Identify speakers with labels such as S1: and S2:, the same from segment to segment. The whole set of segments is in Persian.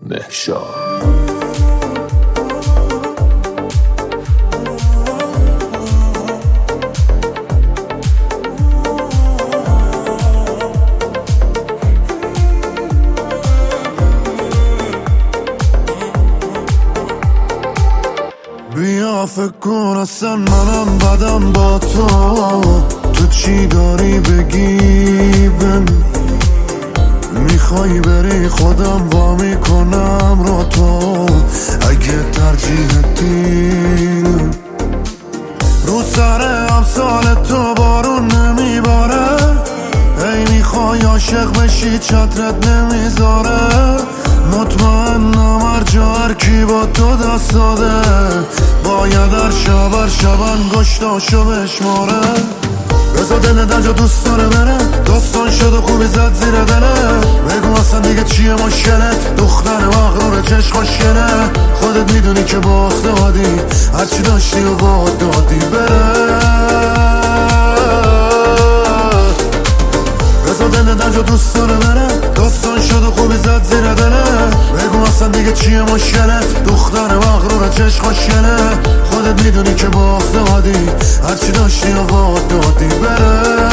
S1: مهشاد.
S2: بیا فکر کن اصلا منم بدم با تو چی داری بگی میخوای بری خودم وا میکنم رو تو اگه ترجیح دین رو سر امثال تو بارون نمیباره ای میخوای عاشق بشی چترت نمیذاره مطمئنم هر جا هر کی با تو دست داده باید هر شب انگشتاشو بشماره بذار دل در جا دوست داره بره داستان شد و خوبی زد زیر دله بگو اصلا دیگه چیه مشکلت دختر مغرور چشم خوشگله خودت میدونی که باخته دادی هرچی داشتی و واد دادی بره بذار دل در جا دوست داره بره داستان شد و خوبی زد زیر دله بگو اصلا دیگه چیه مشکلت دختر مغرور چشم خوشگله خودت میدونی که باخته دادی هرچی داشتی و واد دادی بره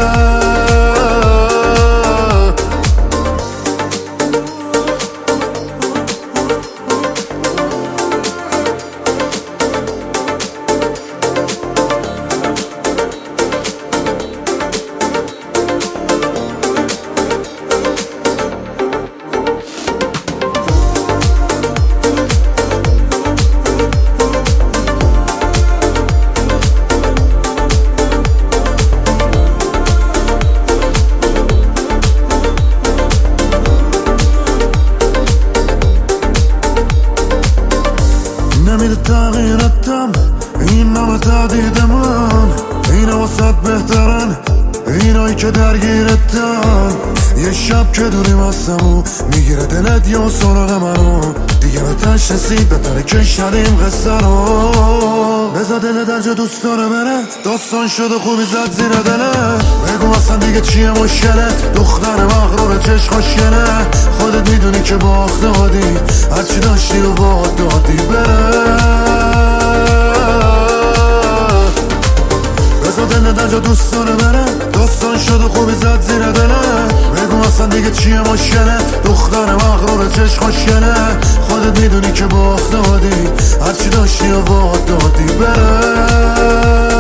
S2: نمیده تغییرتم این نمه تهدید من اینا واسط بهترن اینایی که درگیرتن یه شب که دوریم هستم و میگیره دلت یا سراغ منو دیگه به تش رسید بهتره که شدیم قصه رو بذار دل در جا دوست داره بره داستان شد و خوبی زد زیر دله بگو اصلا دیگه چیه مشکلت دختر مغرور چشم خوشگله خودت میدونی که باخته دادی هرچی داشتی و واد دادی بره بذار دل در جا دوست داره بره داستان شد و خوبی زد زیر دله بگو اصلا دیگه چیه مشکلت دختر مغرور چشم خوشگله خودت میدونی که باخته دادی هرچی داشتی و واد دادی بره